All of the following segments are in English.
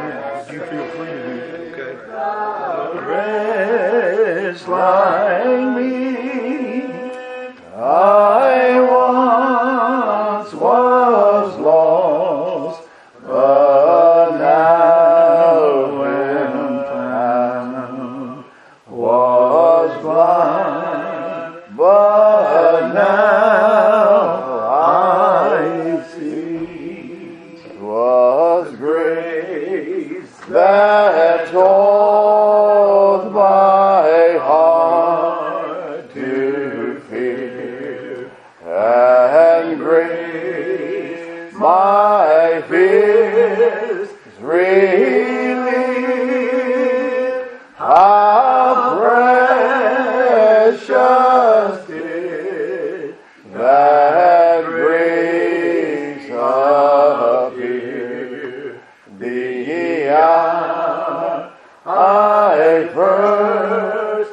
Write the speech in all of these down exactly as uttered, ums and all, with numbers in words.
But you feel free to do that, okay? Rest like me, I once was lost, but now am found. Was blind, but now I see. 'Twas grace that taught my heart to fear, and grace my fears relieved. How precious did that grace appear, the hour I first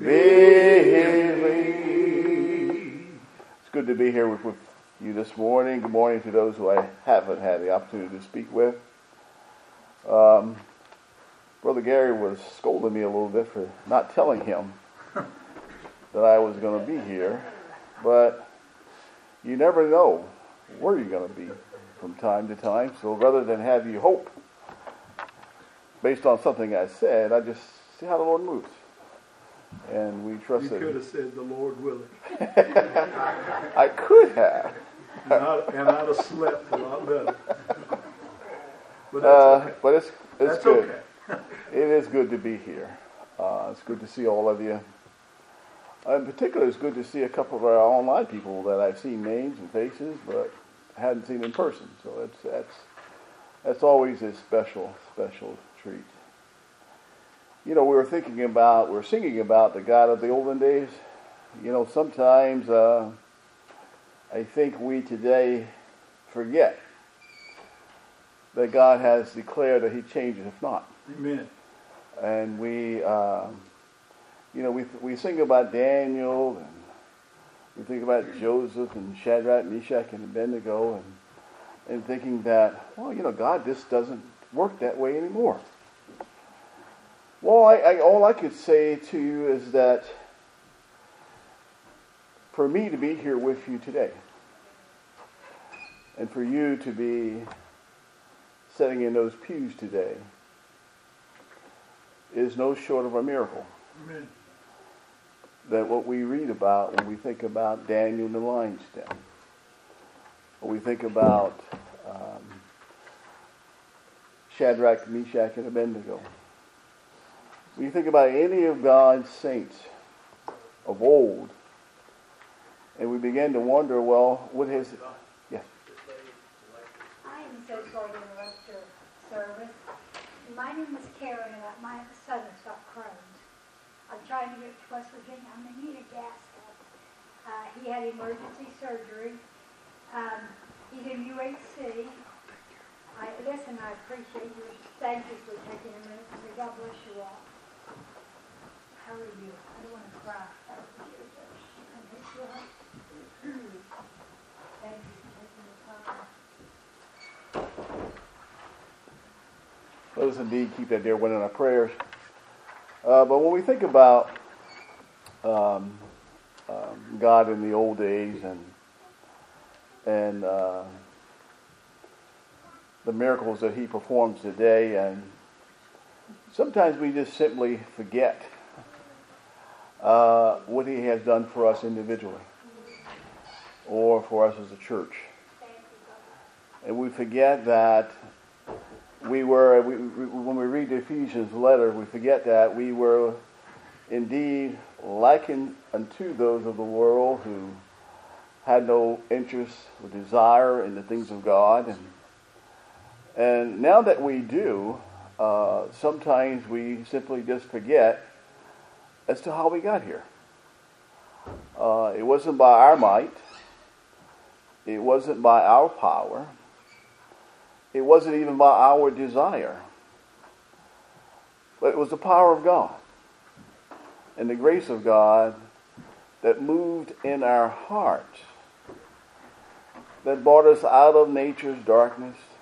believed. It's good to be here with, with you this morning. Good morning to those who I haven't had the opportunity to speak with. Um, Brother Gary was scolding me a little bit for not telling him that I was going to be here, but you never know where you're going to be from time to time. So rather than have you hope based on something I said, I just see how the Lord moves. And we trust You that. could have said the Lord willing. I could have. And, I, and I'd have slept a lot better. But that's Uh, okay. but it's, it's That's good. okay. It is good to be here. Uh, it's good to see all of you. In particular, it's good to see a couple of our online people that I've seen names and faces, but hadn't seen in person. So it's, that's that's always a special, special treat. You know, we were thinking about, we were singing about the God of the olden days. You know, sometimes uh, I think we today forget that God has declared that He changes if not. Amen. And we, um, you know, we we sing about Daniel, and we think about Joseph and Shadrach, Meshach, and Abednego, and and thinking that, well, you know, God just doesn't work that way anymore. Well, I, I, all I could say to you is that for me to be here with you today, and for you to be sitting in those pews today, is no short of a miracle. Amen. That what we read about when we think about Daniel in the lion's den, when we think about um, Shadrach, Meshach, and Abednego, when you think about any of God's saints of old, and we begin to wonder, well, what has... Yes? I am so sorry to interrupt your service. My name is Karen, and my son has got Crohn's. I'm trying to get to West Virginia. I'm going to need a gas cup. Uh, he had emergency surgery. Um, he's in U H C. I, listen, I appreciate you. Thank you for taking a minute for me. God bless you all. How are you? I don't want to cry. I appreciate that. Thank you for taking the time. Let us indeed keep that dear one in our prayers. Uh, but when we think about um, um, God in the old days and and uh, the miracles that He performs today, and sometimes we just simply forget uh, what He has done for us individually or for us as a church. And we forget that we were, we, we, when we read the Ephesians letter, we forget that we were indeed likened unto those of the world who had no interest or desire in the things of God. And, and now that we do, uh, sometimes we simply just forget as to how we got here. Uh, it wasn't by our might. It wasn't by our power. It wasn't even by our desire. But it was the power of God and the grace of God that moved in our hearts, that brought us out of nature's darkness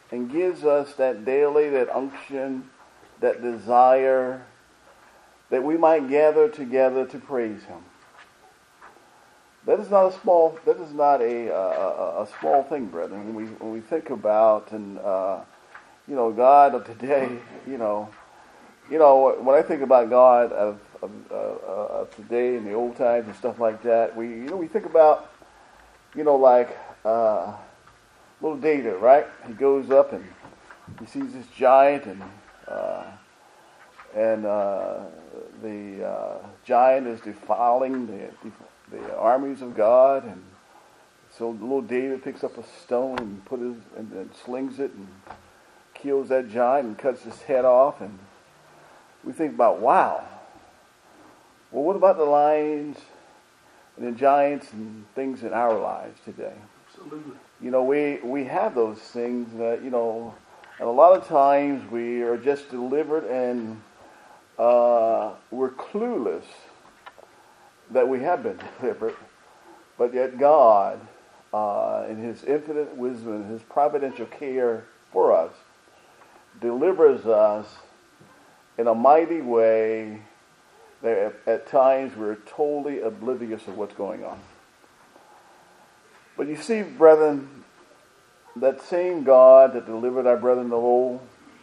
and gives us that daily, that unction, that desire, that we might gather together to praise Him. That is not a small. That is not a a, a small thing, brethren. When we when we think about and uh, you know God of today, you know, you know when I think about God of of, uh, of today and the old times and stuff like that, we you know we think about you know like uh, little David, right? He goes up and he sees this giant and uh, and uh, the uh, giant is defiling the. the armies of God, and so little David picks up a stone and put his and, and slings it and kills that giant and cuts his head off. And we think about, wow. Well, what about the lions and the giants and things in our lives today? Absolutely. You know, we we have those things that you know, and a lot of times we are just delivered and uh, we're clueless that we have been delivered, but yet God, uh, in His infinite wisdom and His providential care for us, delivers us in a mighty way that at, at times we're totally oblivious of what's going on. But you see, brethren, that same God that delivered our brethren the whole,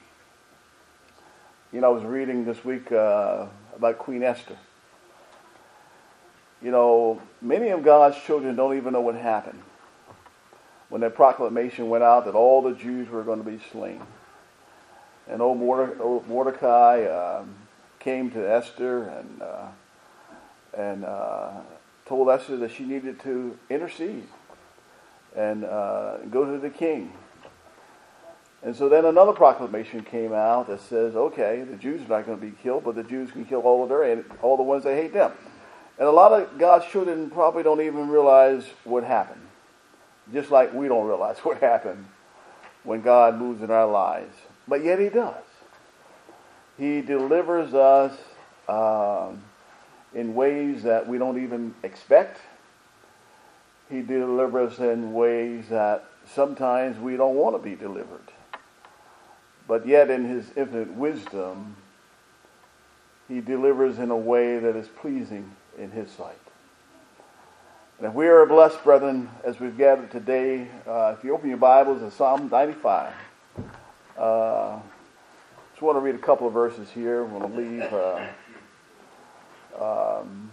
you know, I was reading this week uh, about Queen Esther. You know, many of God's children don't even know what happened when that proclamation went out that all the Jews were going to be slain. And old Mordecai um, came to Esther and uh, and uh, told Esther that she needed to intercede and uh, go to the king. And so then another proclamation came out that says, okay, the Jews are not going to be killed, but the Jews can kill all of their all the ones that hate them. And a lot of God's children probably don't even realize what happened. Just like we don't realize what happened when God moves in our lives. But yet He does. He delivers us um, in ways that we don't even expect. He delivers us in ways that sometimes we don't want to be delivered. But yet in His infinite wisdom, He delivers in a way that is pleasing in His sight. And if we are blessed, brethren, as we've gathered today, uh, if you open your Bibles to Psalm ninety-five, uh, just want to read a couple of verses here. We're going to leave. Uh, um,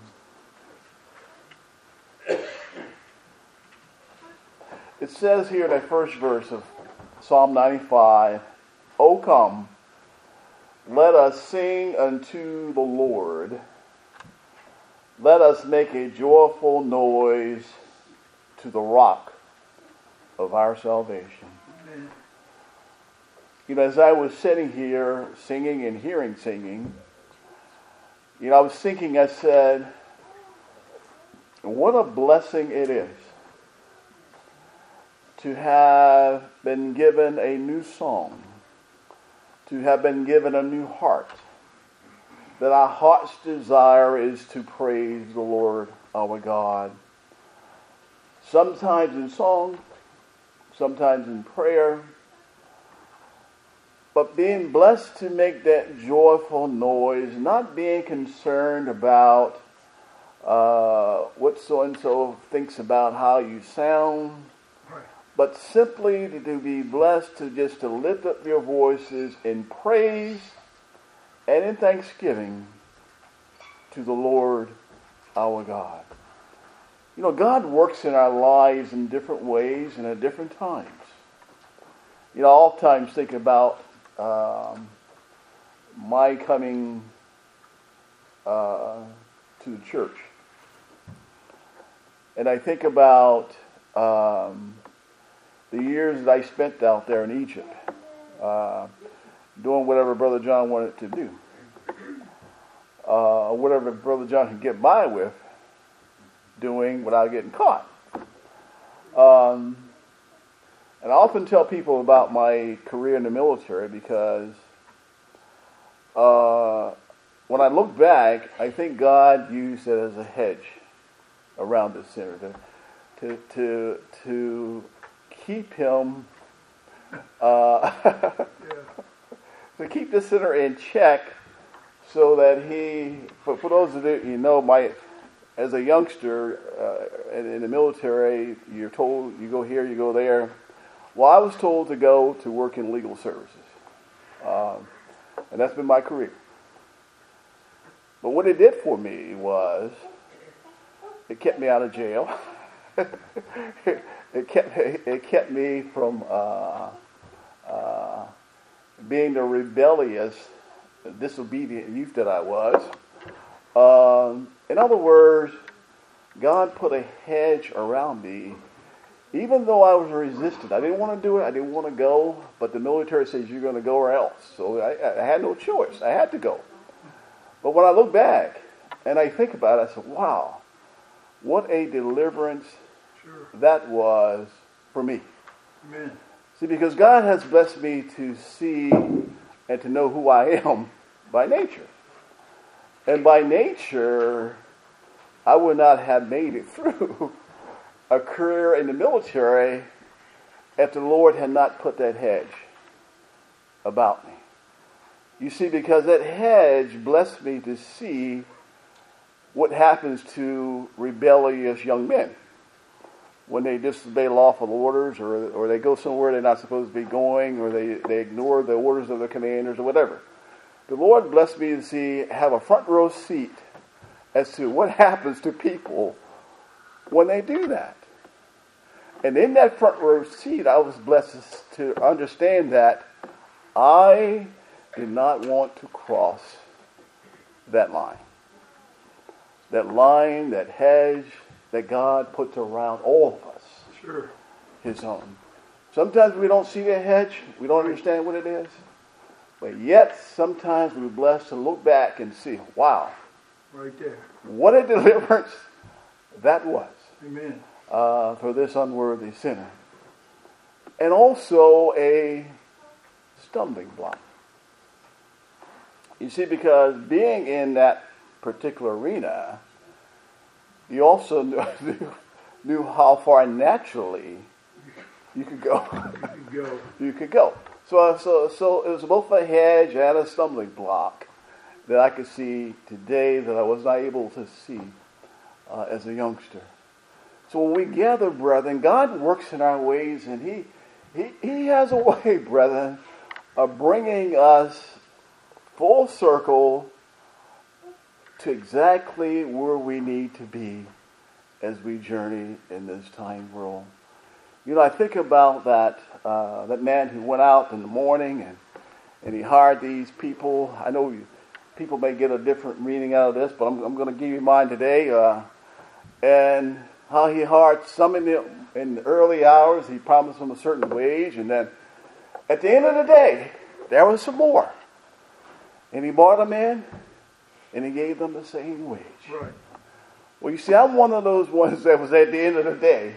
it says here in that first verse of Psalm ninety-five, O come, let us sing unto the Lord. Let us make a joyful noise to the rock of our salvation. Amen. You know, as I was sitting here singing and hearing singing, you know, I was thinking, I said, what a blessing it is to have been given a new song, to have been given a new heart, that our heart's desire is to praise the Lord our God. Sometimes in song, sometimes in prayer, but being blessed to make that joyful noise, not being concerned about uh, what so-and-so thinks about how you sound, but simply to, to be blessed to just to lift up your voices in praise and in thanksgiving to the Lord our God. You know, God works in our lives in different ways and at different times. You know, I oftentimes think about um, my coming uh, to the church. And I think about um, the years that I spent out there in Egypt. Uh, doing whatever Brother John wanted to do. Uh, whatever Brother John could get by with doing without getting caught. Um, and I often tell people about my career in the military because uh, when I look back, I think God used it as a hedge around the sinner to, to, to, to keep him uh, Yeah. to keep the sinner in check, so that he, for, for those of you, you know, my, as a youngster uh, in, in the military, you're told you go here, you go there. Well, I was told to go to work in legal services, um, and that's been my career. But what it did for me was, it kept me out of jail. it kept it kept me from uh, uh, being the rebellious, disobedient youth that I was. Um, in other words, God put a hedge around me, even though I was resistant. I didn't want to do it. I didn't want to go. But the military says you're going to go or else. So I, I had no choice. I had to go. But when I look back and I think about it, I said, wow, what a deliverance Sure. that was for me. Amen. See, because God has blessed me to see and to know who I am by nature. And by nature, I would not have made it through a career in the military if the Lord had not put that hedge about me. You see, because that hedge blessed me to see what happens to rebellious young men when they disobey lawful orders, or or they go somewhere they're not supposed to be going, or they, they ignore the orders of their commanders, or whatever. The Lord blessed me to see, have a front row seat as to what happens to people when they do that. And in that front row seat, I was blessed to understand that I did not want to cross that line. That line, that hedge that God puts around all of us. Sure. His own. Sometimes we don't see the hedge. We don't understand what it is. But yet, sometimes we're blessed to look back and see, wow, Right there. what a deliverance that was Amen. uh, for this unworthy sinner. And also a stumbling block. You see, because being in that particular arena, you also knew, knew how far naturally you could go. You can go. you could go. So, so, so it was both a hedge and a stumbling block that I could see today that I was not able to see uh, as a youngster. So when we gather, brethren, God works in our ways, and He He, he has a way, brethren, of bringing us full circle to exactly where we need to be as we journey in this time world. You know, I think about that uh, that man who went out in the morning and, and he hired these people. I know you, people may get a different meaning out of this, but I'm, I'm going to give you mine today. Uh, and how he hired some in the, in the early hours, he promised them a certain wage, and then at the end of the day, there was some more. And he brought them in, and he gave them the same wage. Right. Well, you see, I'm one of those ones that was at the end of the day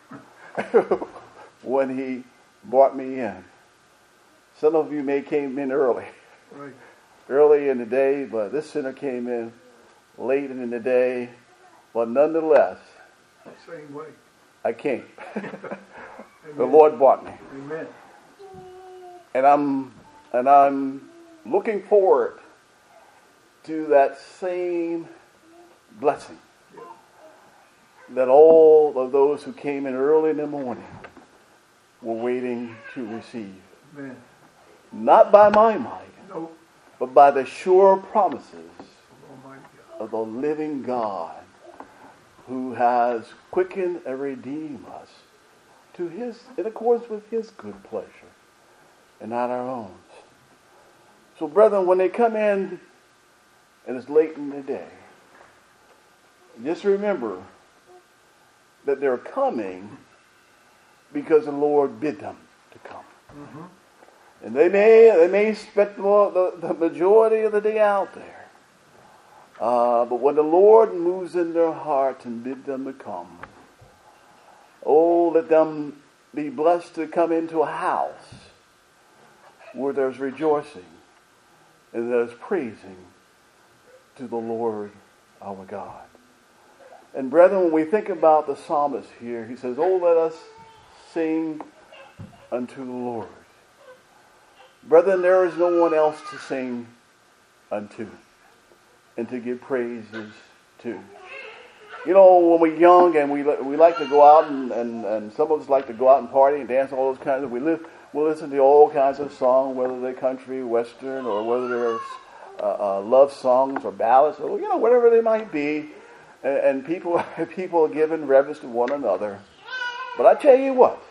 when he brought me in. Some of you may came in early, Right. early in the day, but this sinner came in late in the day. But nonetheless, Same way. I came. Amen. The Lord brought me, Amen. and I'm and I'm looking forward to that same blessing that all of those who came in early in the morning were waiting to receive. Amen. Not by my might, Nope. but by the sure promises Almighty God. of the living God, who has quickened and redeemed us to His, in accordance with His good pleasure, and not our own. So, brethren, when they come in and it's late in the day, just remember that they're coming because the Lord bid them to come. Mm-hmm. And they may they may spend the, the, the majority of the day out there. Uh, but when the Lord moves in their heart and bid them to come, oh, let them be blessed to come into a house where there's rejoicing and there's praising to the Lord our God. And brethren, when we think about the psalmist here, he says, oh, let us sing unto the Lord Brethren, there is no one else to sing unto and to give praises to. You know, when we're young and we we like to go out and, and, and some of us like to go out and party and dance, all those kinds of, we live, we'll listen to all kinds of songs, whether they're country, western, or whether they're uh, uh, love songs or ballads, or, you know, whatever they might be. And, and people, people are giving reverence to one another. But I tell you what,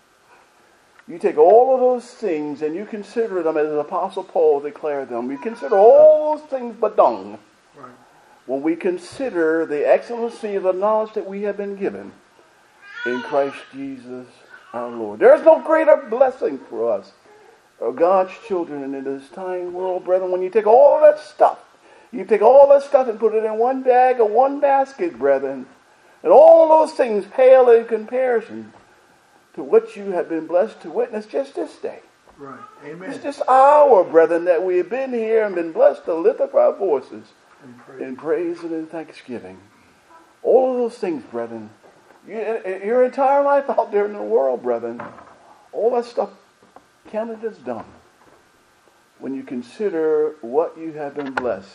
you take all of those things and you consider them as the Apostle Paul declared them. You consider all those things but dung. Right. When we consider the excellency of the knowledge that we have been given in Christ Jesus our Lord. There is no greater blessing for us, or God's children in this tiny world, brethren, when you take all of that stuff, you take all that stuff and put it in one bag or one basket, brethren, and all those things pale in comparison to what you have been blessed to witness just this day. Right. Amen. It's this hour, brethren, that we have been here and been blessed to lift up our voices In praise. in praise and in thanksgiving. All of those things, brethren. You, your entire life out there in the world, brethren, all that stuff counted as dung when you consider what you have been blessed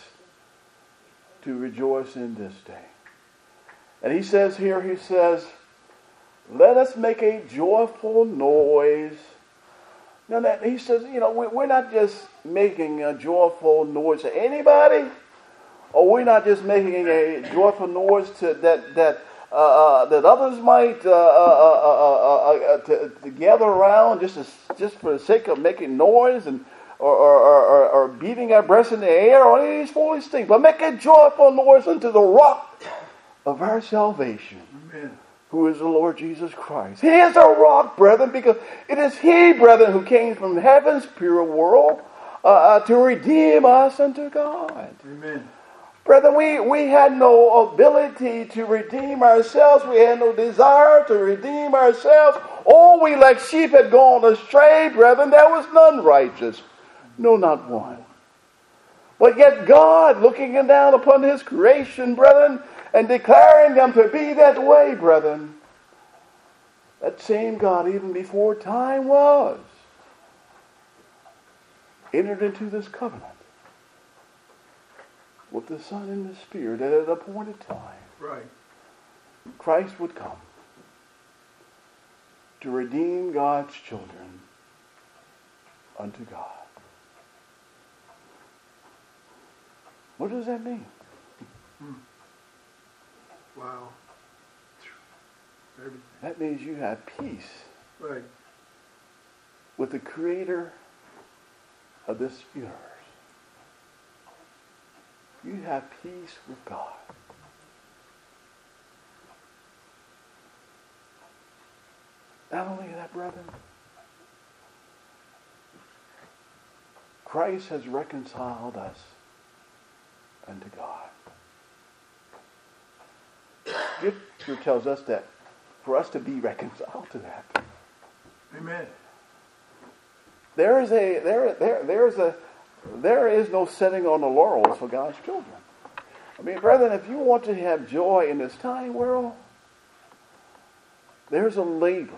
to rejoice in this day. And he says here, he says, let us make a joyful noise. Now that he says, you know, we're not just making a joyful noise to anybody, or we're not just making a joyful noise to that that uh, uh, that others might uh, uh, uh, uh, uh, to, to gather around just as, just for the sake of making noise and or, or, or, or beating our breasts in the air or any of these foolish things, but make a joyful noise unto the rock of our salvation. Amen. Who is the Lord Jesus Christ. He is the rock, brethren, because it is He, brethren, who came from heaven's pure world uh, uh, to redeem us unto God. Amen. Brethren, we, we had no ability to redeem ourselves. We had no desire to redeem ourselves. All we like sheep had gone astray, brethren. There was none righteous. No, not one. But yet God, looking down upon His creation, brethren, and declaring them to be that way, brethren, that same God, even before time was, entered into this covenant with the Son and the Spirit at an appointed time. Right. Christ would come to redeem God's children unto God. What does that mean? Hmm. Wow. Everything. That means you have peace Right. with the Creator of this universe. You have peace with God. Not only that, brethren, Christ has reconciled us unto God. Scripture tells us that for us to be reconciled to that, Amen. there is a there there there is a there is no sitting on the laurels for God's children. I mean, brethren, if you want to have joy in this tiny world, there's a labor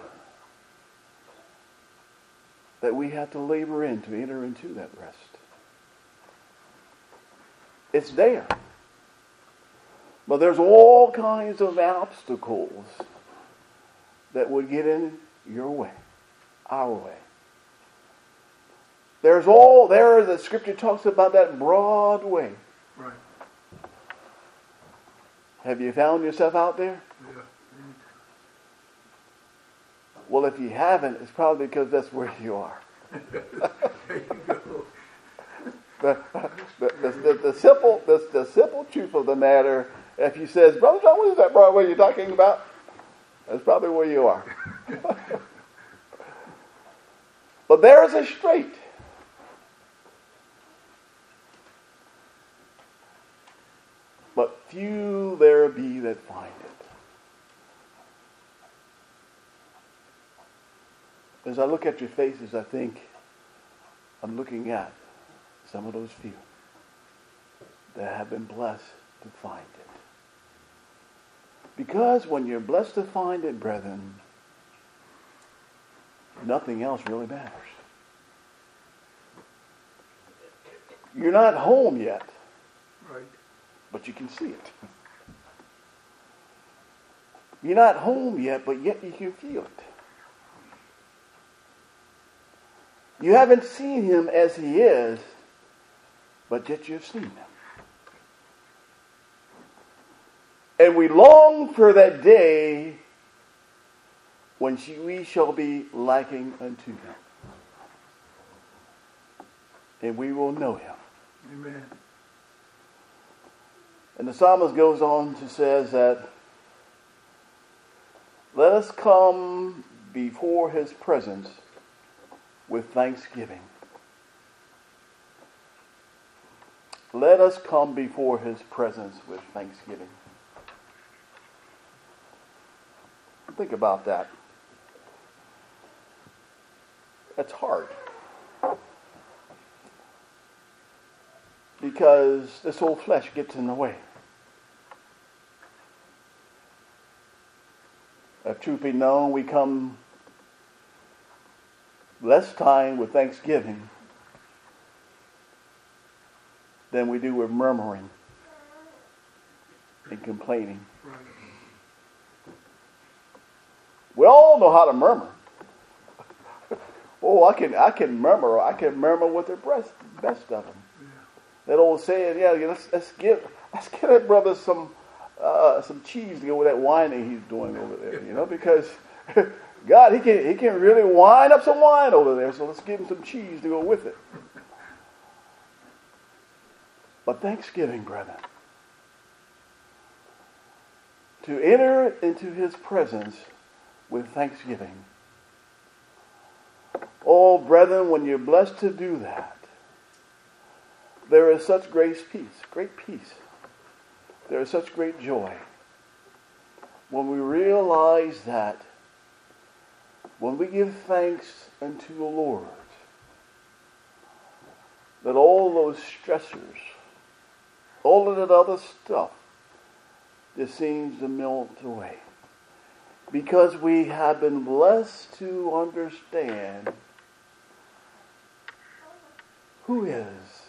that we have to labor in to enter into that rest. It's there. But there's all kinds of obstacles that would get in your way, our way. There's all there, the Scripture talks about that broad way. Right. Have you found yourself out there? Yeah. Well, if you haven't, it's probably because that's where you are. There you go. The, the, the, the, the simple the, the simple truth of the matter, if you says, Brother John, what is that broad way you're talking about? That's probably where you are. But there is a straight. But few there be that find it. As I look at your faces, I think I'm looking at some of those few that have been blessed to find it. Because when you're blessed to find it, brethren, nothing else really matters. You're not home yet, Right. but you can see it. You're not home yet, but yet you can feel it. You haven't seen him as he is, but yet you've seen him. And we long for that day when she, we shall be liking unto him. And we will know him. Amen. And the psalmist goes on to says that, let us come before his presence with thanksgiving. Let us come before his presence with thanksgiving. Think about that. That's hard. Because this old flesh gets in the way. If truth be known, we come less time with thanksgiving than we do with murmuring and complaining. Right. We all know how to murmur. Oh, I can I can murmur. I can murmur with the best best of them. Yeah. That old saying, yeah, let's let's give let's give that brother some uh, some cheese to go with that whining he's doing over there. You know, because God, he can he can really wind up some wine over there. So let's give him some cheese to go with it. But thanksgiving, brethren, to enter into his presence with thanksgiving. Oh, brethren, when you're blessed to do that, there is such great peace, great peace. There is such great joy when we realize that when we give thanks unto the Lord, that all those stressors, all of that other stuff, just seems to melt away. Because we have been blessed to understand who is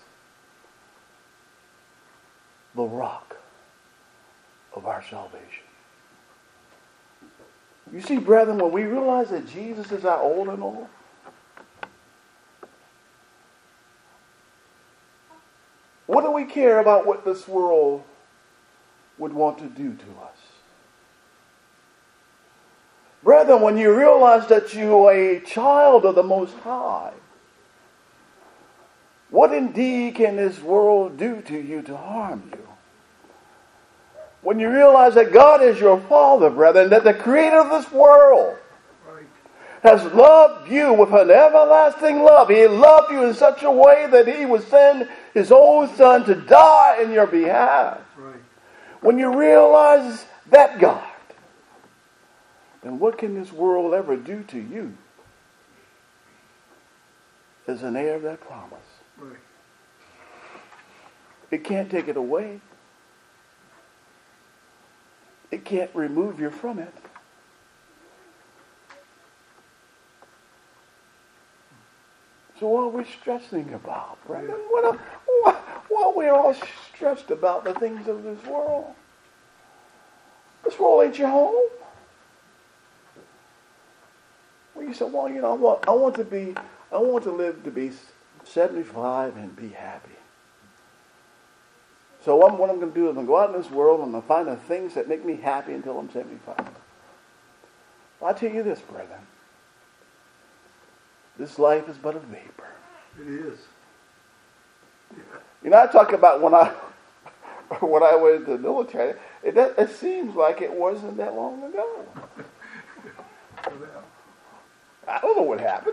the rock of our salvation. You see, brethren, when we realize that Jesus is our all in all, what do we care about what this world would want to do to us? Brethren, when you realize that you are a child of the Most High, what indeed can this world do to you to harm you? When you realize that God is your Father, brethren, that the Creator of this world Right. has loved you with an everlasting love. He loved you in such a way that He would send His own Son to die in your behalf. Right. When you realize that God, then what can this world ever do to you as an heir of that promise? Right. It can't take it away. It can't remove you from it. So what are we stressing about, brethren? What are, what, what are we all stressed about the things of this world? This world ain't your home. Well, you say, well, you know, I want, I want to be, I want to live to be seventy-five and be happy. So what I'm, what I'm going to do is I'm going to go out in this world and I'm going to find the things that make me happy until I'm seventy-five. Well, I tell you this, brethren. This life is but a vapor. It is. You know, I talk about when I when I went to the military. It, it seems like it wasn't that long ago. I don't know what happened.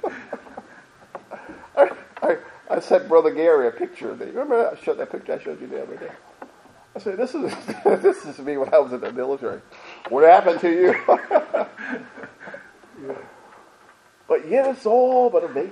I, I, I sent Brother Gary a picture of me. Remember I showed that picture I showed you the other day? I said, this is this is me when I was in the military. What happened to you? Yeah. But yet it's all but a vapor.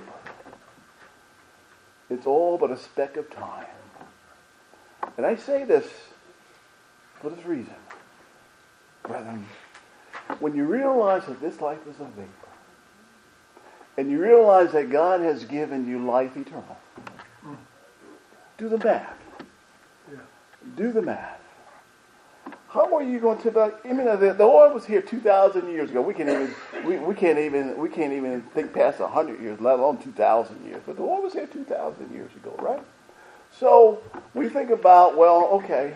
It's all but a speck of time. And I say this for this reason. Brethren, when you realize that this life is a vapor, and you realize that God has given you life eternal, Do the math. Yeah. Do the math. How are you going to the? I mean, the, the Lord was here two thousand years ago. We can't even we, we can't even we can't even think past a hundred years, let alone two thousand years. But the Lord was here two thousand years ago, right? So we think about, well, okay,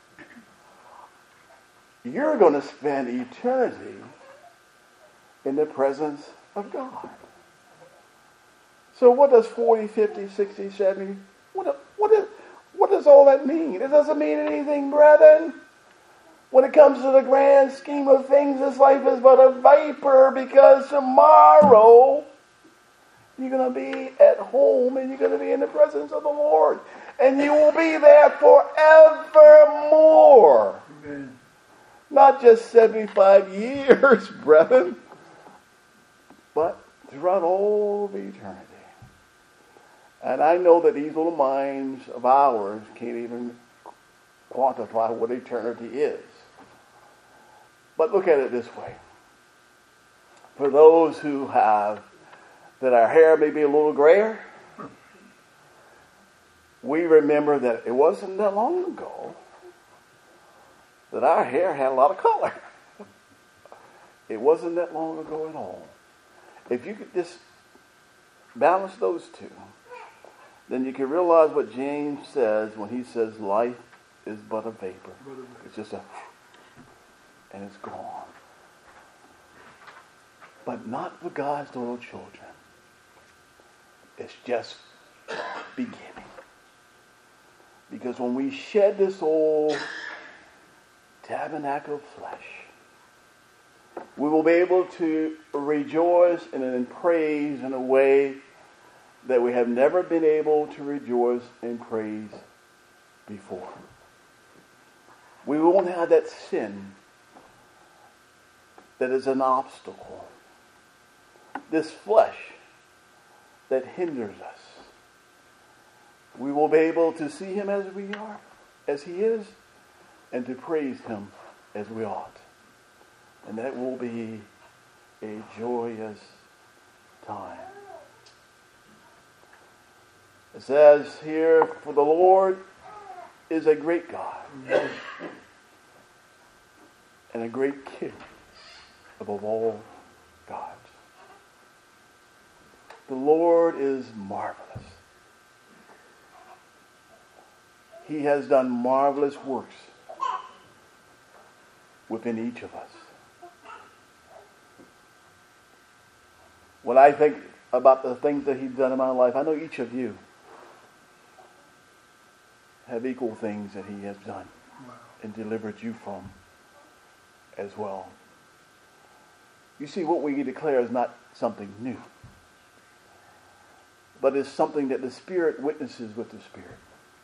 you're going to spend eternity in the presence of God. So what does forty, fifty, sixty, seventy? What what is what does all that mean? It doesn't mean anything, brethren. When it comes to the grand scheme of things, this life is but a vapor, because tomorrow you're going to be at home and you're going to be in the presence of the Lord. And you will be there forevermore. Amen. Not just seventy-five years, brethren, but throughout all of eternity. And I know that these little minds of ours can't even quantify what eternity is. But look at it this way. For those who have, that our hair may be a little grayer, we remember that it wasn't that long ago that our hair had a lot of color. It wasn't that long ago at all. If you could just balance those two, then you can realize what James says when he says life is but a vapor. It's just a, and it's gone. But not for God's little children. It's just beginning. Because when we shed this old tabernacle of flesh, we will be able to rejoice and in praise in a way that we have never been able to rejoice and praise before. We won't have that sin that is an obstacle. This flesh that hinders us. We will be able to see him as we are, as he is, and to praise him as we ought. And that will be a joyous time. It says here, for the Lord is a great God and a great King above all gods. The Lord is marvelous. He has done marvelous works within each of us. When I think about the things that he's done in my life, I know each of you have equal things that he has done and delivered you from as well. You see, what we declare is not something new, but it's something that the Spirit witnesses with the Spirit.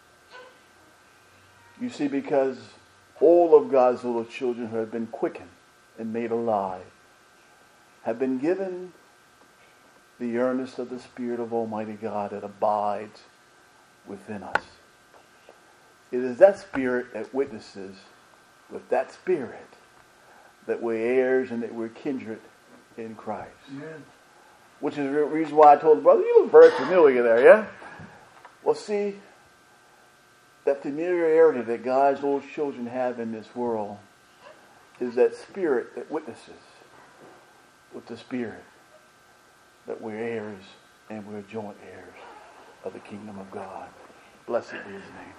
You see, because all of God's little children who have been quickened and made alive have been given the earnest of the Spirit of Almighty God that abides within us. It is that Spirit that witnesses with that Spirit that we're heirs and that we're kindred in Christ. Amen. Which is the reason why I told the brother, you look very familiar there, yeah? Well, see, that familiarity that God's little children have in this world is that Spirit that witnesses with the Spirit that we're heirs and we're joint heirs of the kingdom of God. Blessed be his name.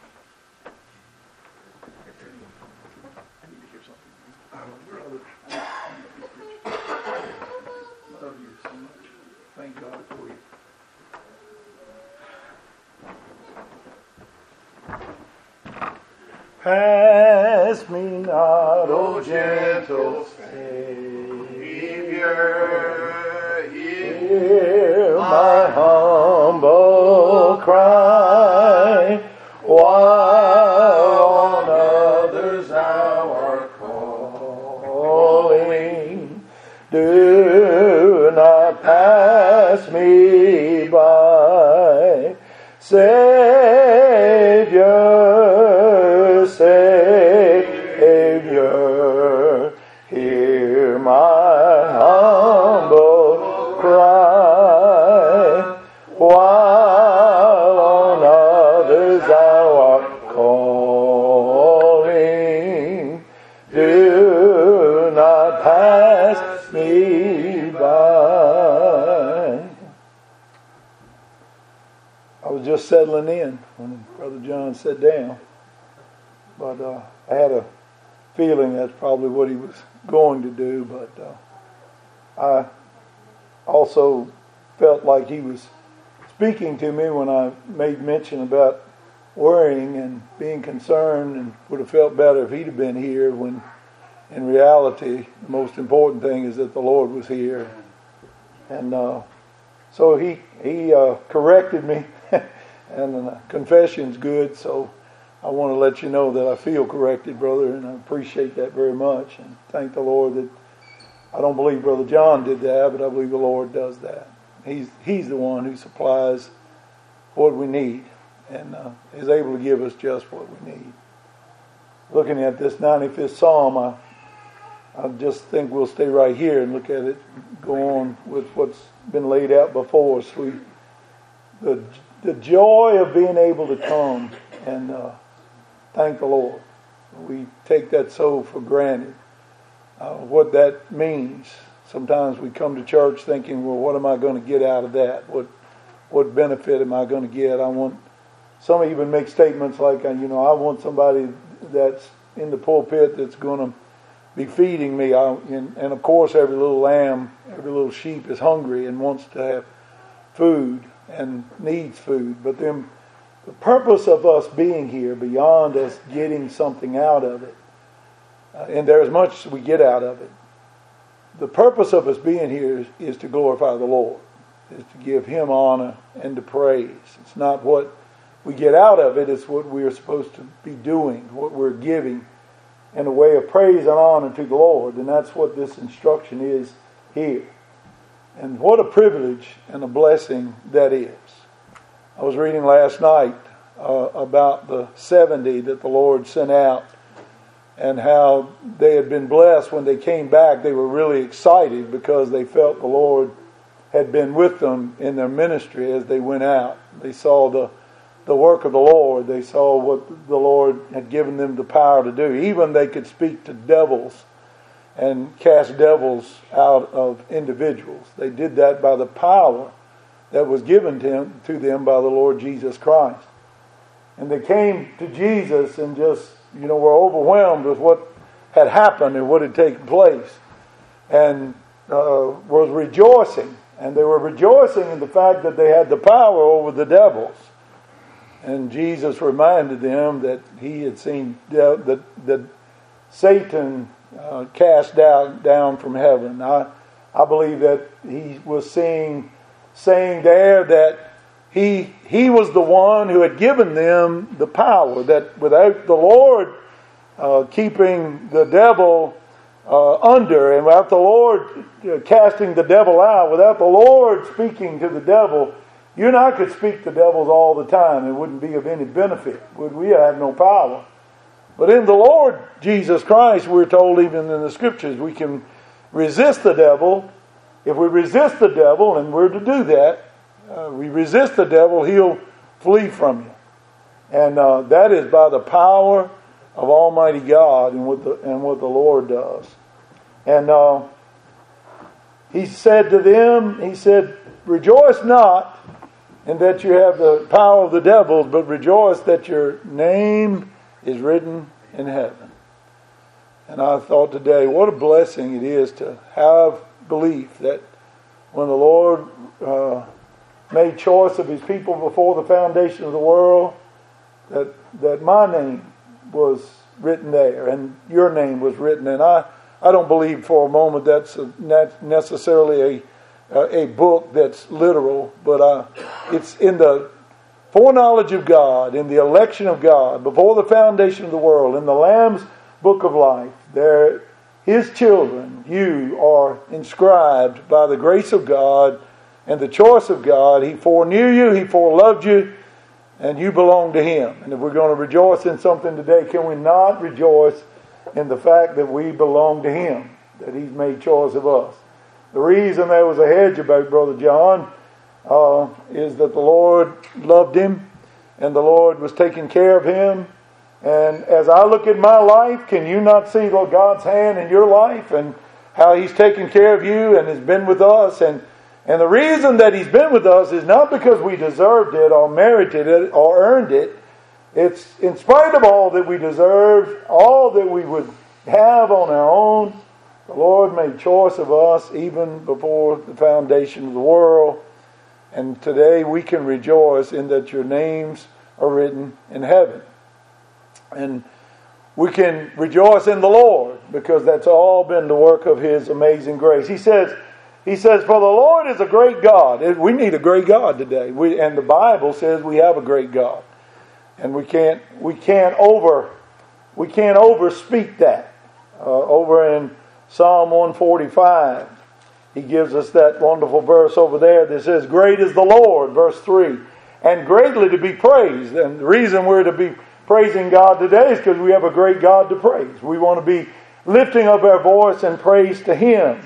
I need to hear something. Oh, brother. Love you so much. Thank God for you. Pass me not, O gentle Savior, hear my humble cry, while on others thou art calling. Do not pass me by, Savior, Savior, hear settling in when Brother John sat down. But uh, I had a feeling that's probably what he was going to do. But uh, I also felt like he was speaking to me when I made mention about worrying and being concerned, and would have felt better if he'd have been here, when in reality the most important thing is that the Lord was here. And uh, so he he uh, corrected me, and uh, confession's good, so I want to let you know that I feel corrected, brother, and I appreciate that very much, and thank the Lord that I don't believe Brother John did that, but I believe the Lord does that. He's He's the one who supplies what we need, and uh, is able to give us just what we need. Looking at this ninety-fifth Psalm, I, I just think we'll stay right here and look at it, go on with what's been laid out before us. We, the, the joy of being able to come and uh, thank the Lord. We take that so for granted. Uh, what that means. Sometimes we come to church thinking, well, what am I going to get out of that? What what benefit am I going to get? I want, some even make statements like, you know, I want somebody that's in the pulpit that's going to be feeding me. I, and, and of course, every little lamb, every little sheep is hungry and wants to have food and needs food. But then the purpose of us being here, beyond us getting something out of it, uh, and there's much we get out of it, the purpose of us being here is, is to glorify the Lord, is to give Him honor and to praise. It's not what we get out of it, it's what we're supposed to be doing, what we're giving in a way of praise and honor to the Lord. And that's what this instruction is here. And what a privilege and a blessing that is. I was reading last night uh, about the seventy that the Lord sent out, and how they had been blessed when they came back. They were really excited because they felt the Lord had been with them in their ministry as they went out. They saw the the work of the Lord. They saw what the Lord had given them the power to do. Even they could speak to devils and cast devils out of individuals. They did that by the power that was given to them, to them by the Lord Jesus Christ. And they came to Jesus and just, you know, were overwhelmed with what had happened and what had taken place, and uh, was rejoicing. And they were rejoicing in the fact that they had the power over the devils. And Jesus reminded them that he had seen that, that, that Satan uh, cast down, down from heaven. I, I believe that he was seeing, saying there that he, he was the one who had given them the power, that without the Lord uh, keeping the devil uh, under, and without the Lord uh, casting the devil out, without the Lord speaking to the devil, you and I could speak to devils all the time. It wouldn't be of any benefit. Would we have no power? But in the Lord Jesus Christ, we're told even in the Scriptures, we can resist the devil. If we resist the devil, and we're to do that, uh, we resist the devil, he'll flee from you. And uh, that is by the power of Almighty God and what the, and what the Lord does. And uh, he said to them, he said, rejoice not in that you have the power of the devils, but rejoice that your name is written in heaven. And I thought today, what a blessing it is to have belief that when the Lord uh, made choice of His people before the foundation of the world, that that my name was written there and your name was written. And I, I don't believe for a moment that's a, not necessarily a Uh, a book that's literal, but uh, it's in the foreknowledge of God, in the election of God, before the foundation of the world, in the Lamb's book of life. There, His children, you are inscribed by the grace of God and the choice of God. He foreknew you, He foreloved you, and you belong to Him. And if we're going to rejoice in something today, can we not rejoice in the fact that we belong to Him, that He's made choice of us? The reason there was a hedge about Brother John uh, is that the Lord loved him and the Lord was taking care of him. And as I look at my life, can you not see God's hand in your life and how He's taken care of you and has been with us? And And the reason that He's been with us is not because we deserved it or merited it or earned it. It's in spite of all that we deserve, all that we would have on our own, the Lord made choice of us even before the foundation of the world. And today we can rejoice in that your names are written in heaven. And we can rejoice in the Lord because that's all been the work of His amazing grace. He says, He says, for the Lord is a great God. We need a great God today. We, and the Bible says we have a great God. And we can't we can't over we can't overspeak that. Uh, over in Psalm one forty-five, He gives us that wonderful verse over there that says, great is the Lord, verse three, and greatly to be praised. And the reason we're to be praising God today is because we have a great God to praise. We want to be lifting up our voice in praise to Him.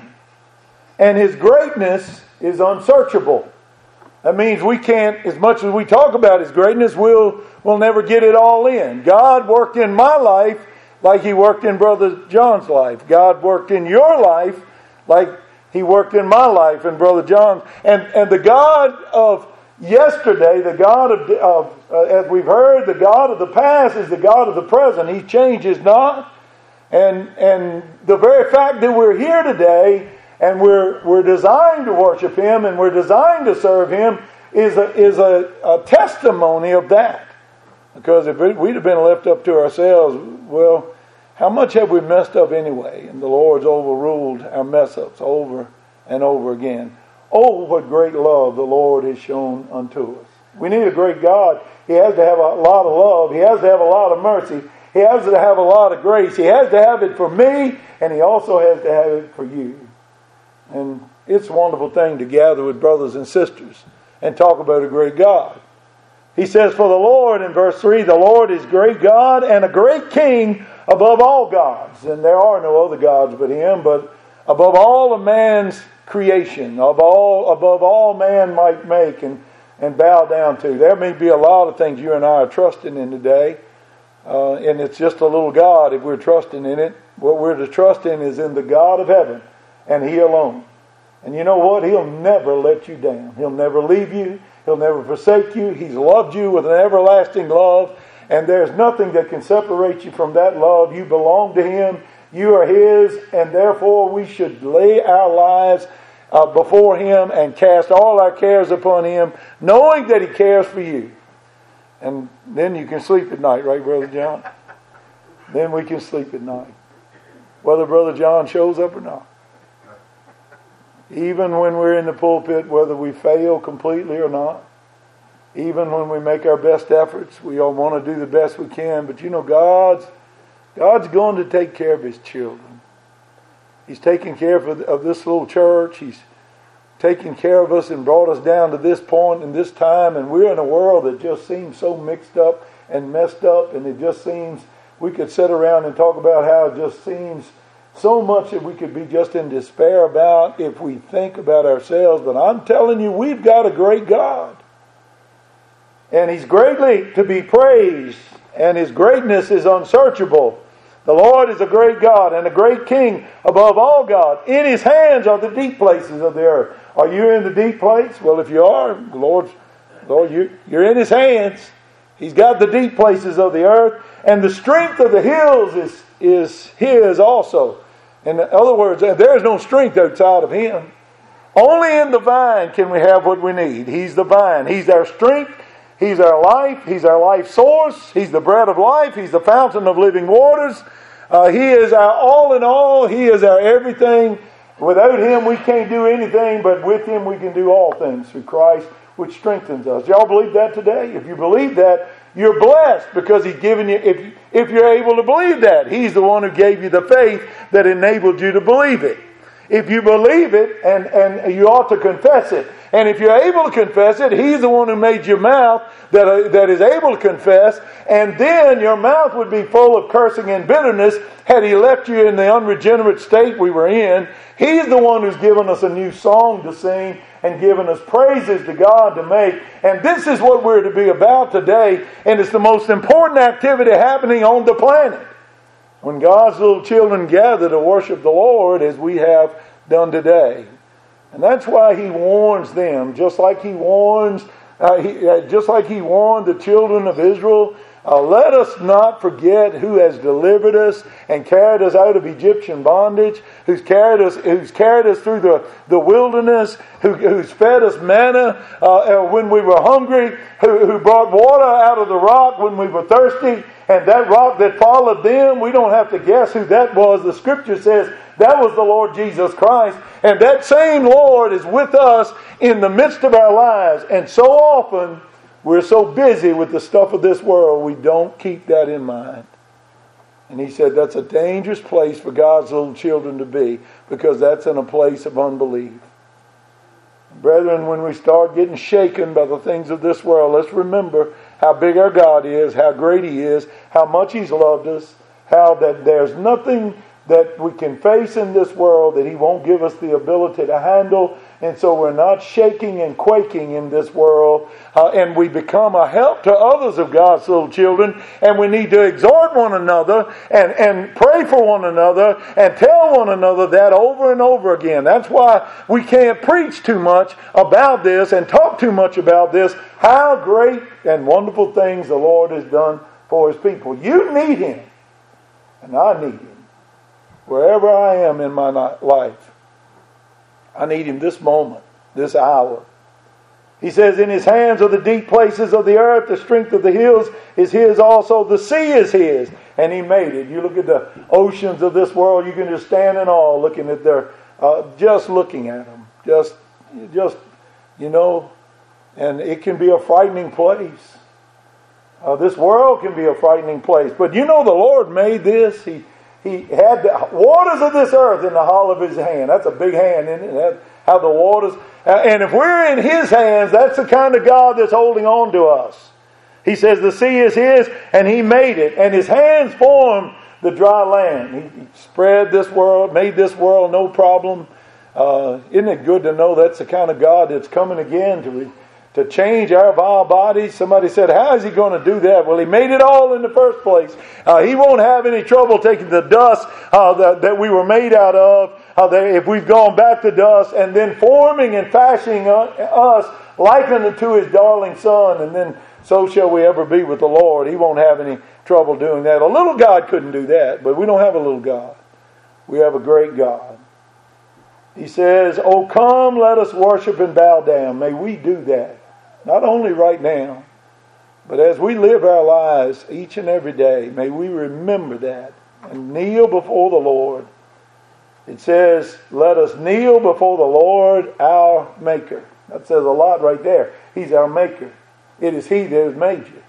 And His greatness is unsearchable. That means we can't, as much as we talk about His greatness, we'll, we'll never get it all in. God worked in my life like He worked in Brother John's life. God worked in your life like He worked in my life and Brother John's. And, and the God of yesterday, the God of, of uh, as we've heard, the God of the past is the God of the present. He changes not. And, and the very fact that we're here today and we're we're designed to worship Him and we're designed to serve Him is a, is a, a testimony of that. Because if we'd have been left up to ourselves, well, how much have we messed up anyway? And the Lord's overruled our mess-ups over and over again. Oh, what great love the Lord has shown unto us. We need a great God. He has to have a lot of love. He has to have a lot of mercy. He has to have a lot of grace. He has to have it for me, and He also has to have it for you. And it's a wonderful thing to gather with brothers and sisters and talk about a great God. He says, for the Lord, in verse three, the Lord is great God and a great King above all gods. And there are no other gods but Him, but above all of man's creation, of all, above all man might make and, and bow down to. There may be a lot of things you and I are trusting in today, uh, and it's just a little God if we're trusting in it. What we're to trust in is in the God of heaven, and He alone. And you know what? He'll never let you down. He'll never leave you. He'll never forsake you. He's loved you with an everlasting love. And there's nothing that can separate you from that love. You belong to Him. You are His. And therefore we should lay our lives uh, before Him and cast all our cares upon Him, knowing that He cares for you. And then you can sleep at night, right, Brother John? Then we can sleep at night. Whether Brother John shows up or not. Even when we're in the pulpit, whether we fail completely or not, even when we make our best efforts, we all want to do the best we can. But you know, God's God's going to take care of His children. He's taking care of, of this little church. He's taken care of us and brought us down to this point in this time. And we're in a world that just seems so mixed up and messed up. And it just seems, we could sit around and talk about how it just seems so much that we could be just in despair about if we think about ourselves. But I'm telling you, we've got a great God. And He's greatly to be praised. And His greatness is unsearchable. The Lord is a great God and a great King above all God. In His hands are the deep places of the earth. Are you in the deep place? Well, if you are, Lord, Lord, you, you're in His hands. He's got the deep places of the earth. And the strength of the hills is, is His also. In other words, there is no strength outside of Him. Only in the vine can we have what we need. He's the vine. He's our strength. He's our life. He's our life source. He's the bread of life. He's the fountain of living waters. Uh, he is our all in all. He is our everything. Without Him, we can't do anything, but with Him, we can do all things through Christ, which strengthens us. Y'all believe that today? If you believe that, you're blessed because He's given you, if, if you're able to believe that. He's the one who gave you the faith that enabled you to believe it. If you believe it, and, and you ought to confess it. And if you're able to confess it, He's the one who made your mouth that, uh, that is able to confess. And then your mouth would be full of cursing and bitterness had He left you in the unregenerate state we were in. He's the one who's given us a new song to sing and given us praises to God to make. And this is what we're to be about today. And it's the most important activity happening on the planet. When God's little children gather to worship the Lord as we have done today. And that's why he warns them, just like he warns, uh, he, uh, just like he warned the children of Israel. Uh, let us not forget who has delivered us and carried us out of Egyptian bondage, who's carried us, who's carried us through the, the wilderness, who, who's fed us manna uh, when we were hungry, who, who brought water out of the rock when we were thirsty, and that rock that followed them, we don't have to guess who that was. The Scripture says that was the Lord Jesus Christ, and that same Lord is with us in the midst of our lives, and so often we're so busy with the stuff of this world, we don't keep that in mind. And he said that's a dangerous place for God's little children to be, because that's in a place of unbelief. Brethren, when we start getting shaken by the things of this world, let's remember how big our God is, how great He is, how much He's loved us, how that there's nothing that we can face in this world that He won't give us the ability to handle. And so we're not shaking and quaking in this world. Uh, and we become a help to others of God's little children. And we need to exhort one another and, and pray for one another and tell one another that over and over again. That's why we can't preach too much about this and talk too much about this. How great and wonderful things the Lord has done for His people. You need Him. And I need Him. Wherever I am in my life, I need Him this moment, this hour. He says, in His hands are the deep places of the earth. The strength of the hills is His also. The sea is His. And He made it. You look at the oceans of this world, you can just stand in awe looking at their, uh, just looking at them. Just, just, you know, and it can be a frightening place. Uh, this world can be a frightening place. But you know the Lord made this. He He had the waters of this earth in the hollow of His hand. That's a big hand, isn't it? That, how the waters... Uh, and if we're in His hands, that's the kind of God that's holding on to us. He says the sea is His, and He made it. And His hands formed the dry land. He, he spread this world, made this world, no problem. Uh, isn't it good to know that's the kind of God that's coming again to re, to change our vile bodies? Somebody said, how is He going to do that? Well, He made it all in the first place. Uh, he won't have any trouble taking the dust uh, that, that we were made out of, uh, that if we've gone back to dust, and then forming and fashioning us like unto His darling Son, and then so shall we ever be with the Lord. He won't have any trouble doing that. A little God couldn't do that, but we don't have a little God. We have a great God. He says, oh, come, let us worship and bow down. May we do that. Not only right now, but as we live our lives each and every day, may we remember that and kneel before the Lord. It says, let us kneel before the Lord, our Maker. That says a lot right there. He's our Maker. It is He that has made you.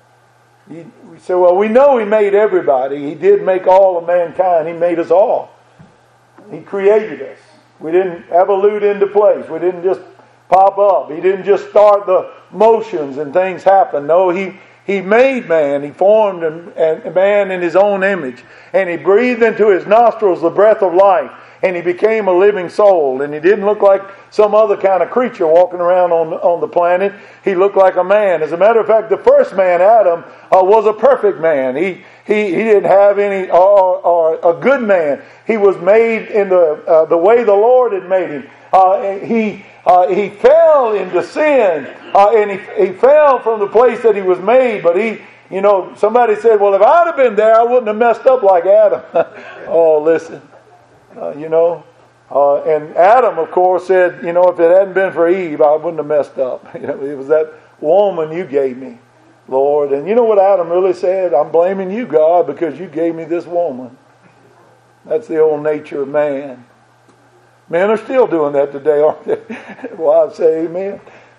He, we say, well, we know He made everybody. He did make all of mankind. He made us all. He created us. We didn't evolve into place. We didn't just pop up. He didn't just start the motions and things happen. No, He He made man. He formed a man in His own image. And He breathed into his nostrils the breath of life. And he became a living soul. And he didn't look like some other kind of creature walking around on, on the planet. He looked like a man. As a matter of fact, the first man, Adam, uh, was a perfect man. He he, he didn't have any, or, or a good man. He was made in the uh, the way the Lord had made him. Uh, he uh, he fell into sin, uh, and he he fell from the place that he was made. But he, you know, somebody said, "Well, if I'd have been there, I wouldn't have messed up like Adam." Oh, listen. Uh, you know, uh, and Adam, of course, said, you know, if it hadn't been for Eve, I wouldn't have messed up. You know, it was that woman you gave me, Lord. And you know what Adam really said? I'm blaming you, God, because you gave me this woman. That's the old nature of man. Men are still doing that today, aren't they? Well, I say amen.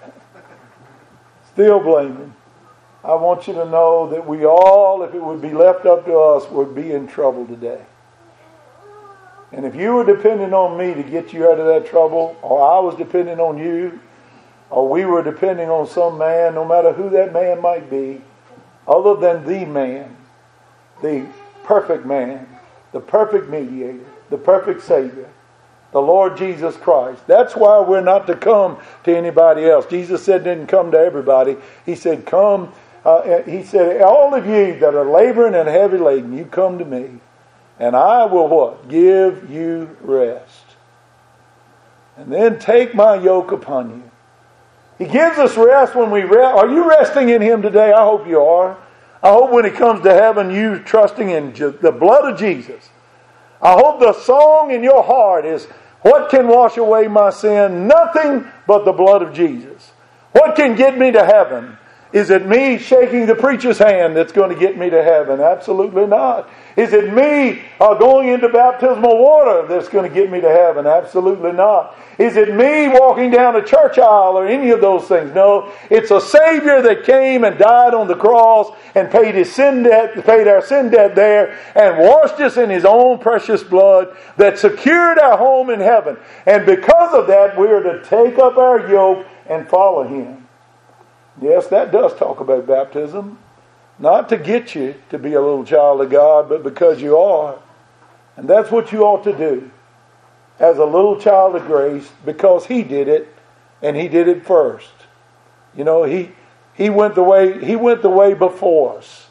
Still blaming. I want you to know that we all, if it would be left up to us, would be in trouble today. And if you were depending on me to get you out of that trouble, or I was depending on you, or we were depending on some man, no matter who that man might be, other than the man, the perfect man, the perfect mediator, the perfect Savior, the Lord Jesus Christ. That's why we're not to come to anybody else. Jesus said didn't come to everybody. He said, come, uh, he said, all of you that are laboring and heavy laden, you come to me. And I will what? Give you rest. And then take my yoke upon you. He gives us rest when we rest. Are you resting in Him today? I hope you are. I hope when He comes to heaven, you trusting in the blood of Jesus. I hope the song in your heart is, what can wash away my sin? Nothing but the blood of Jesus. What can get me to heaven? Is it me shaking the preacher's hand that's going to get me to heaven? Absolutely not. Is it me uh, going into baptismal water that's going to get me to heaven? Absolutely not. Is it me walking down a church aisle or any of those things? No, it's a Savior that came and died on the cross and paid his sin debt, paid our sin debt there, and washed us in His own precious blood that secured our home in heaven. And because of that, we are to take up our yoke and follow Him. Yes, that does talk about baptism. Not to get you to be a little child of God, but because you are. And that's what you ought to do as a little child of grace, because He did it, and He did it first. You know, He He went the way He went the way before us.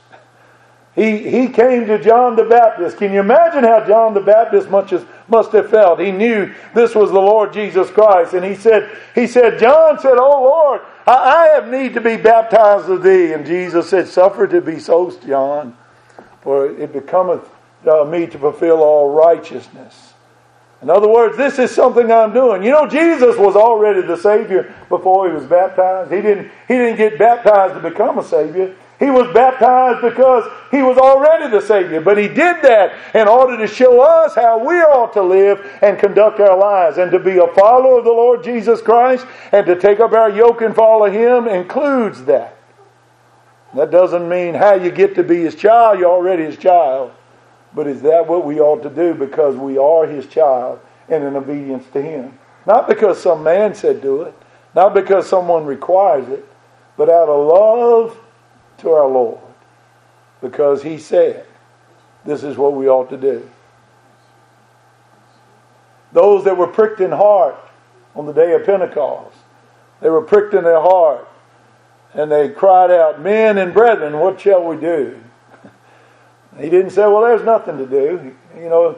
He He came to John the Baptist. Can you imagine how John the Baptist much as, must have felt? He knew this was the Lord Jesus Christ, and he said, He said, John said, "Oh Lord, I, I have need to be baptized of Thee." And Jesus said, "Suffer to be so, John, for it becometh uh, me to fulfill all righteousness." In other words, this is something I'm doing. You know, Jesus was already the Savior before He was baptized. He didn't, he didn't get baptized to become a Savior. He was baptized because He was already the Savior. But He did that in order to show us how we ought to live and conduct our lives. And to be a follower of the Lord Jesus Christ and to take up our yoke and follow Him includes that. That doesn't mean how you get to be His child. You're already His child. But is that what we ought to do? Because we are His child and in obedience to Him. Not because some man said do it. Not because someone requires it. But out of love to our Lord. Because He said, this is what we ought to do. Those that were pricked in heart on the day of Pentecost. They were pricked in their heart. And they cried out, "Men and brethren, what shall we do?" He didn't say, "Well, there's nothing to do." You know,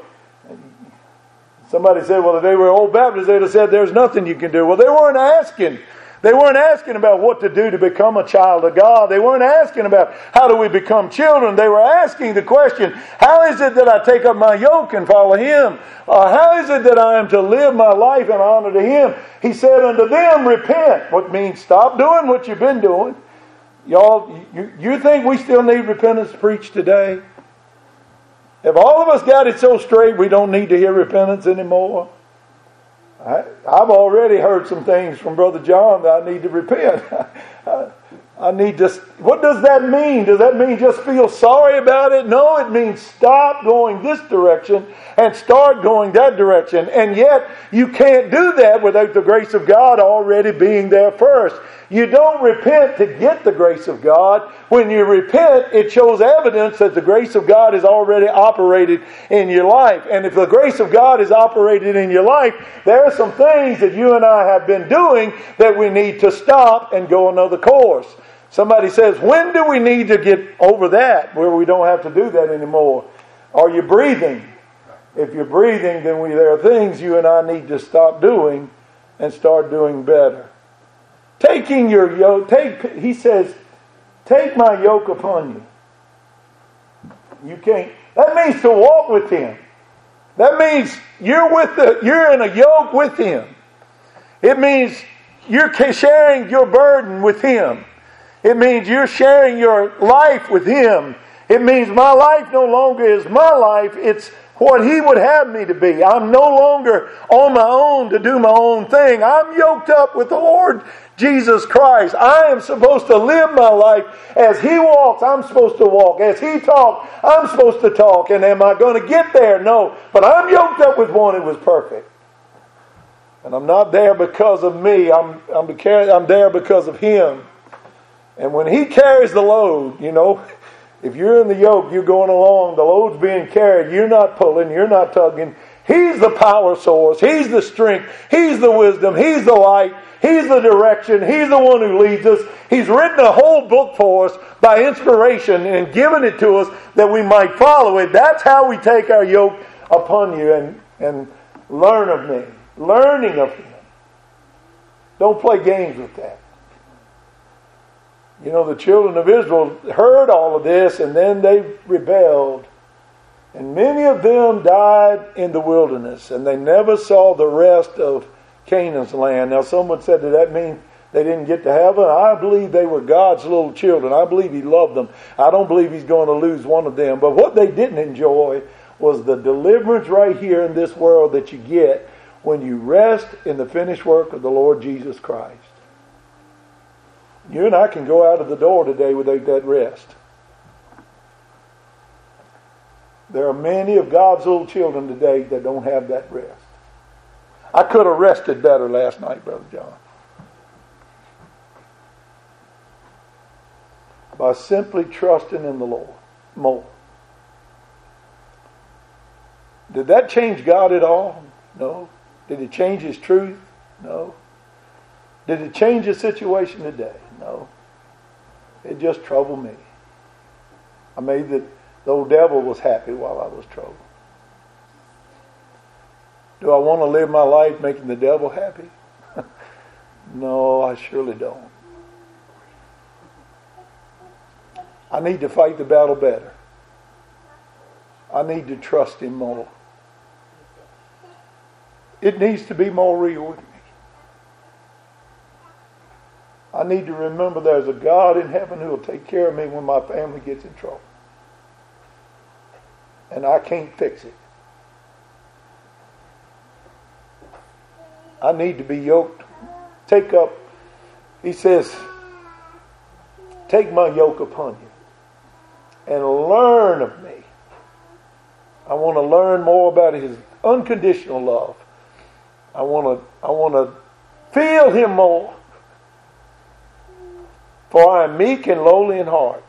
somebody said, "Well, if they were old Baptists, they'd have said, there's nothing you can do." Well, they weren't asking. They weren't asking about what to do to become a child of God. They weren't asking about how do we become children. They were asking the question, how is it that I take up my yoke and follow Him? Uh, how is it that I am to live my life in honor to Him? He said unto them, repent. What means stop doing what you've been doing. Y'all, you, you think we still need repentance preached today? Have all of us got it so straight we don't need to hear repentance anymore? I, I've already heard some things from Brother John that I need to repent. I, I need to... What does that mean? Does that mean just feel sorry about it? No, it means stop going this direction and start going that direction. And yet, you can't do that without the grace of God already being there first. You don't repent to get the grace of God. When you repent, it shows evidence that the grace of God is already operated in your life. And if the grace of God is operated in your life, there are some things that you and I have been doing that we need to stop and go another course. Somebody says, when do we need to get over that, where we don't have to do that anymore? Are you breathing? If you're breathing, then we, there are things you and I need to stop doing and start doing better. Taking your yoke, take, he says, take my yoke upon you. You can't, that means to walk with Him. That means you're with the, you're in a yoke with Him. It means you're sharing your burden with Him. It means you're sharing your life with Him. It means my life no longer is my life, it's what He would have me to be. I'm no longer on my own to do my own thing. I'm yoked up with the Lord Jesus Christ. I am supposed to live my life as He walks, I'm supposed to walk. As He talks, I'm supposed to talk. And am I going to get there? No. But I'm yoked up with one who was perfect. And I'm not there because of me. I'm, I'm, I'm there because of Him. And when He carries the load, you know, if you're in the yoke, you're going along, the load's being carried, you're not pulling, you're not tugging. He's the power source. He's the strength. He's the wisdom. He's the light. He's the direction. He's the one who leads us. He's written a whole book for us by inspiration and given it to us that we might follow it. That's how we take our yoke upon you and, and learn of me. Learning of Him. Don't play games with that. You know, the children of Israel heard all of this and then they rebelled. And many of them died in the wilderness and they never saw the rest of Canaan's land. Now, someone said, did that mean they didn't get to heaven? I believe they were God's little children. I believe He loved them. I don't believe He's going to lose one of them. But what they didn't enjoy was the deliverance right here in this world that you get when you rest in the finished work of the Lord Jesus Christ. You and I can go out of the door today without that rest. There are many of God's little children today that don't have that rest. I could have rested better last night, Brother John. By simply trusting in the Lord more. Did that change God at all? No. Did it change His truth? No. Did it change the situation today? No. It just troubled me. I made the, the old devil was happy while I was troubled. Do I want to live my life making the devil happy? No, I surely don't. I need to fight the battle better. I need to trust Him more. It needs to be more real with me. I need to remember there's a God in heaven who will take care of me when my family gets in trouble. And I can't fix it. I need to be yoked. Take up, He says, take my yoke upon you and learn of me. I want to learn more about His unconditional love. I want to, I want to feel Him more. For I am meek and lowly in heart.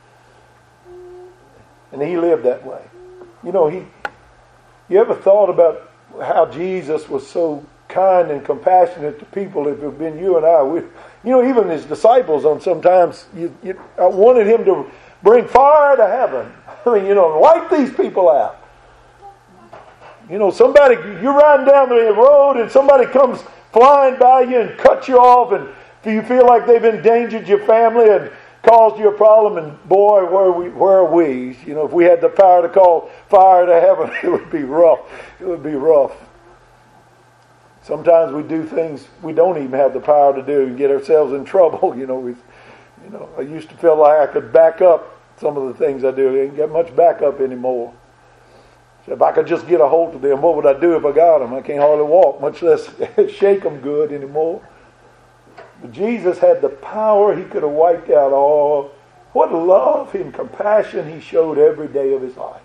And He lived that way. You know, He. You ever thought about how Jesus was so kind and compassionate to people? If it had been you and I, we, you know, even His disciples on sometimes you, you I wanted Him to bring fire to heaven. I mean, you know, wipe these people out. You know, somebody, you're riding down the road and somebody comes flying by you and cuts you off, and you feel like they've endangered your family and caused you a problem, and boy, where are we? Where are we? You know, if we had the power to call fire to heaven, it would be rough. It would be rough. Sometimes we do things we don't even have the power to do and get ourselves in trouble. You know, we, you know, I used to feel like I could back up some of the things I do. I didn't get much backup anymore. So if I could just get a hold of them, what would I do if I got them? I can't hardly walk, much less shake them good anymore. But Jesus had the power. He could have wiped out all. What love and compassion He showed every day of His life.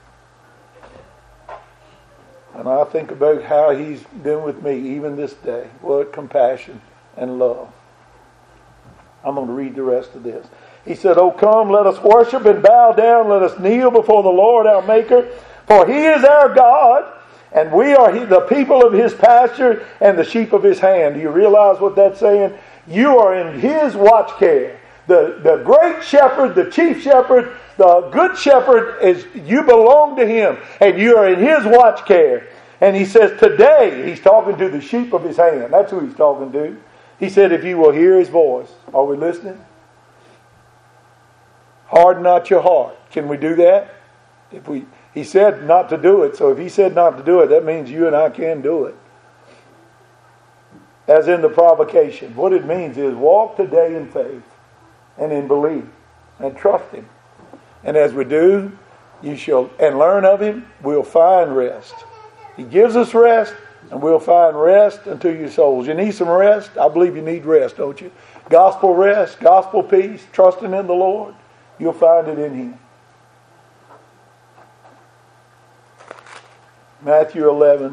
And I think about how He's been with me even this day. What compassion and love. I'm going to read the rest of this. He said, "Oh, come, let us worship and bow down. Let us kneel before the Lord our Maker. For He is our God, and we are the people of His pasture and the sheep of His hand." Do you realize what that's saying? You are in His watch care. The, the great shepherd, the chief shepherd, the good shepherd, is you belong to Him, and you are in His watch care. And He says today, He's talking to the sheep of His hand. That's who He's talking to. He said, if you will hear His voice. Are we listening? Harden not your heart. Can we do that? If we... He said not to do it, so if He said not to do it, that means you and I can do it. As in the provocation. What it means is walk today in faith and in belief and trust Him. And as we do, you shall, and learn of Him, we'll find rest. He gives us rest, and we'll find rest unto your souls. You need some rest? I believe you need rest, don't you? Gospel rest, gospel peace, trusting in the Lord. You'll find it in Him. Matthew eleven.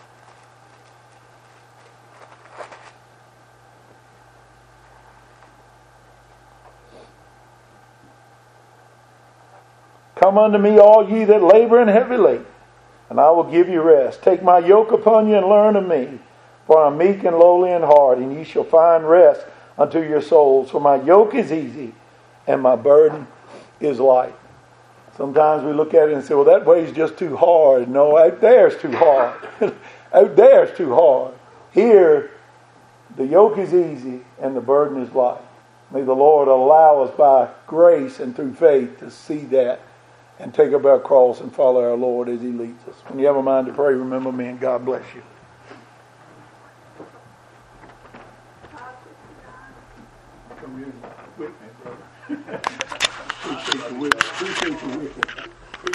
Come unto me, all ye that labor and heavy laden, and I will give you rest. Take my yoke upon you and learn of me, for I am meek and lowly in heart, and ye shall find rest unto your souls. For my yoke is easy, and my burden is light. Sometimes we look at it and say, well, that way's just too hard. No, out there's too hard. Out there's too hard. Here, The yoke is easy and the burden is light. May the Lord allow us by grace and through faith to see that and take up our cross and follow our Lord as He leads us. When you have a mind to pray, remember me, and God bless you. Come in with me, brother. Appreciate the witness. Appreciate the witness.